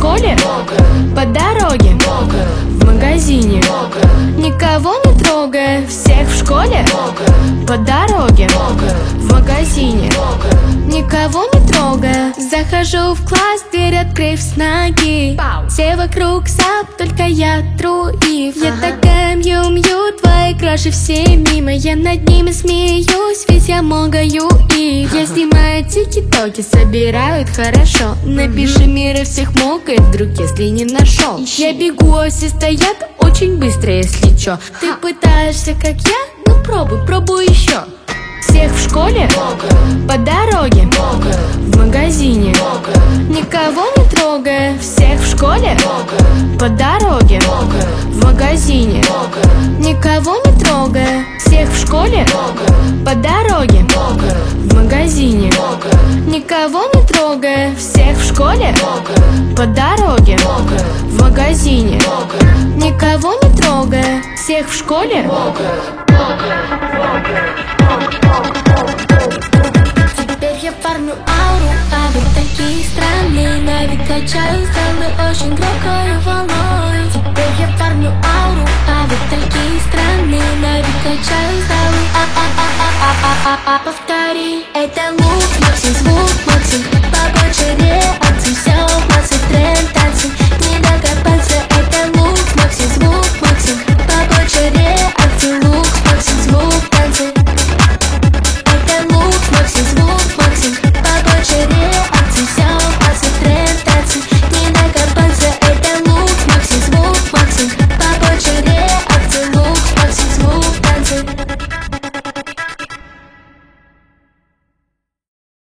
школе, по дороге, в магазине. Никого не трогая, всех в школе, по дороге, в магазине. Никого не трогая, захожу в класс, дверь открыв с ноги. Все вокруг сап, только я труив. Я такая мью-мью, твои краши все мимо. Я над ними смеюсь, ведь я могаю их. Я снимаю тики-токи, собирают хорошо. Напиши мир и всех мокает, вдруг если не нашел. Я бегу, а все стоят очень быстро, если чё. Ты пытаешься как я? Ну пробуй еще. Всех в школе, по дороге, в магазине. Никого не трогая, всех в школе, по дороге, в магазине. Никого не трогая, всех в школе, по дороге, в магазине. Никого не трогая, всех в школе, по дороге, в магазине. Никого не трогая, всех в школе. Теперь я парню ауру, а вы такие странные. На вид качаю стрелы очень громкою волной. Теперь я парню ауру, а вы такие странные. На вид качаю стрелы. Повтори, это лук, Максим звук.